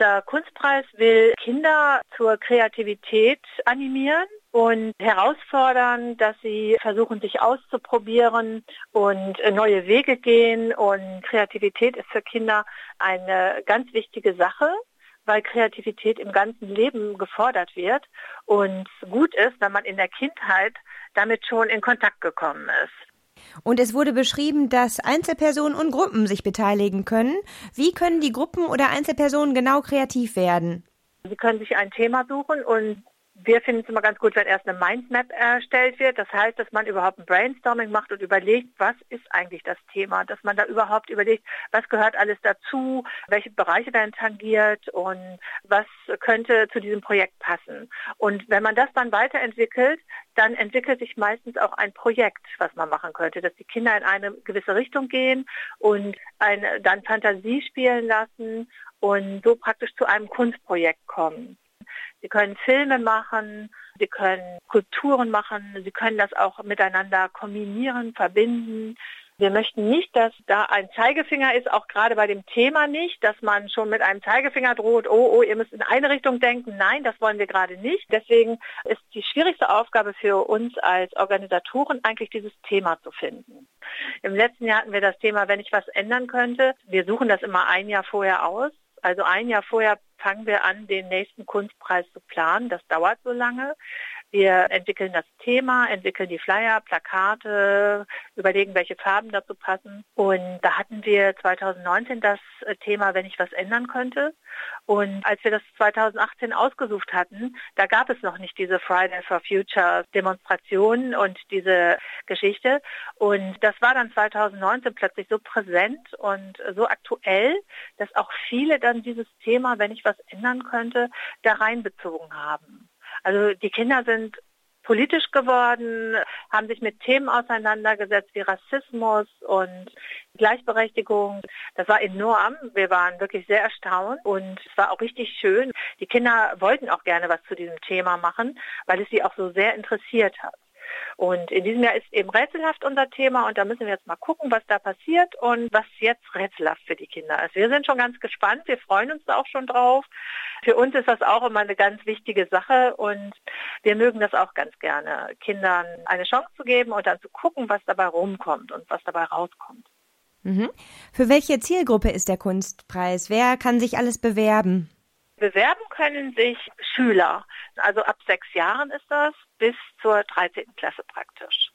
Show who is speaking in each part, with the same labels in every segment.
Speaker 1: Dieser Kunstpreis will Kinder zur Kreativität animieren und herausfordern, dass sie versuchen, sich auszuprobieren und neue Wege gehen. Und Kreativität ist für Kinder eine ganz wichtige Sache, weil Kreativität im ganzen Leben gefordert wird und gut ist, wenn man in der Kindheit damit schon in Kontakt gekommen ist.
Speaker 2: Und es wurde beschrieben, dass Einzelpersonen und Gruppen sich beteiligen können. Wie können die Gruppen oder Einzelpersonen genau kreativ werden?
Speaker 1: Sie können sich ein Thema suchen und wir finden es immer ganz gut, wenn erst eine Mindmap erstellt wird. Das heißt, dass man überhaupt ein Brainstorming macht und überlegt, was ist eigentlich das Thema? Dass man da überhaupt überlegt, was gehört alles dazu, welche Bereiche werden tangiert und was könnte zu diesem Projekt passen. Und wenn man das dann weiterentwickelt, dann entwickelt sich meistens auch ein Projekt, was man machen könnte, dass die Kinder in eine gewisse Richtung gehen und dann Fantasie spielen lassen und so praktisch zu einem Kunstprojekt kommen. Sie können Filme machen, Sie können Skulpturen machen, Sie können das auch miteinander kombinieren, verbinden. Wir möchten nicht, dass da ein Zeigefinger ist, auch gerade bei dem Thema nicht, dass man schon mit einem Zeigefinger droht, oh, ihr müsst in eine Richtung denken. Nein, das wollen wir gerade nicht. Deswegen ist die schwierigste Aufgabe für uns als Organisatoren eigentlich dieses Thema zu finden. Im letzten Jahr hatten wir das Thema, wenn ich was ändern könnte. Wir suchen das immer ein Jahr vorher aus. Also ein Jahr vorher fangen wir an, den nächsten Kunstpreis zu planen. Das dauert so lange. Wir entwickeln das Thema, entwickeln die Flyer, Plakate, überlegen, welche Farben dazu passen. Und da hatten wir 2019 das Thema, wenn ich was ändern könnte. Und als wir das 2018 ausgesucht hatten, da gab es noch nicht diese Friday for Future Demonstration und diese Geschichte. Und das war dann 2019 plötzlich so präsent und so aktuell, dass auch viele dann dieses Thema, wenn ich was ändern könnte, da reinbezogen haben. Also die Kinder sind politisch geworden, haben sich mit Themen auseinandergesetzt wie Rassismus und Gleichberechtigung. Das war enorm. Wir waren wirklich sehr erstaunt und es war auch richtig schön. Die Kinder wollten auch gerne was zu diesem Thema machen, weil es sie auch so sehr interessiert hat. Und in diesem Jahr ist eben rätselhaft unser Thema und da müssen wir jetzt mal gucken, was da passiert und was jetzt rätselhaft für die Kinder ist. Wir sind schon ganz gespannt, wir freuen uns da auch schon drauf. Für uns ist das auch immer eine ganz wichtige Sache und wir mögen das auch ganz gerne, Kindern eine Chance zu geben und dann zu gucken, was dabei rumkommt und was dabei rauskommt.
Speaker 2: Mhm. Für welche Zielgruppe ist der Kunstpreis? Wer kann sich alles bewerben?
Speaker 1: Bewerben können sich Schüler, also ab 6 Jahren ist das, bis zur 13. Klasse praktisch.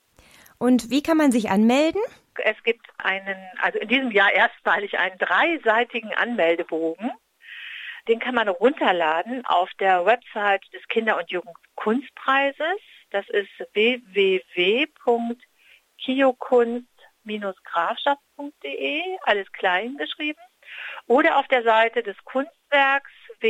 Speaker 2: Und wie kann man sich anmelden?
Speaker 1: Es gibt also in diesem Jahr erstmalig einen 3-seitigen Anmeldebogen. Den kann man runterladen auf der Website des Kinder- und Jugendkunstpreises. Das ist www.kiokunst-grafschaft.de, alles klein geschrieben. Oder auf der Seite des Kunstwerks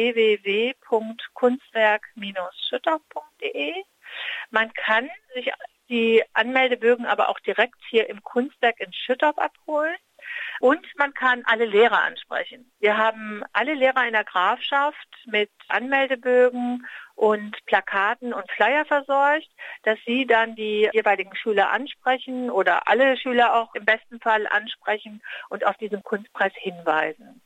Speaker 1: www.kunstwerk-schüttorf.de. Man kann sich die Anmeldebögen aber auch direkt hier im Kunstwerk in Schüttorf abholen. Und man kann alle Lehrer ansprechen. Wir haben alle Lehrer in der Grafschaft mit Anmeldebögen und Plakaten und Flyer versorgt, dass sie dann die jeweiligen Schüler ansprechen oder alle Schüler auch im besten Fall ansprechen und auf diesen Kunstpreis hinweisen.